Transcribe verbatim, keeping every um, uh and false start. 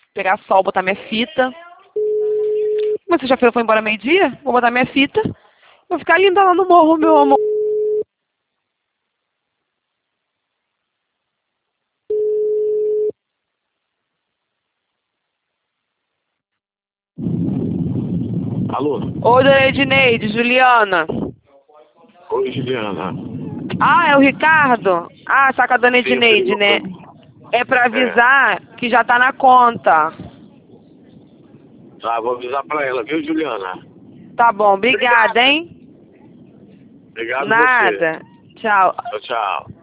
pegar sol, botar minha fita. Mas sexta-feira foi embora meio-dia, vou botar minha fita. Vou ficar linda lá no morro, meu amor. Alô? Oi, dona Edneide, Juliana. Oi, Juliana. Ah, é o Ricardo? Ah, saca a dona Sim, você Edneide, ligou pra né? mim. É pra É. avisar que já tá na conta. Tá, vou avisar pra ela, viu, Juliana? Tá bom, obrigada, hein? Obrigado você. Nada. Tchau. Tchau, tchau.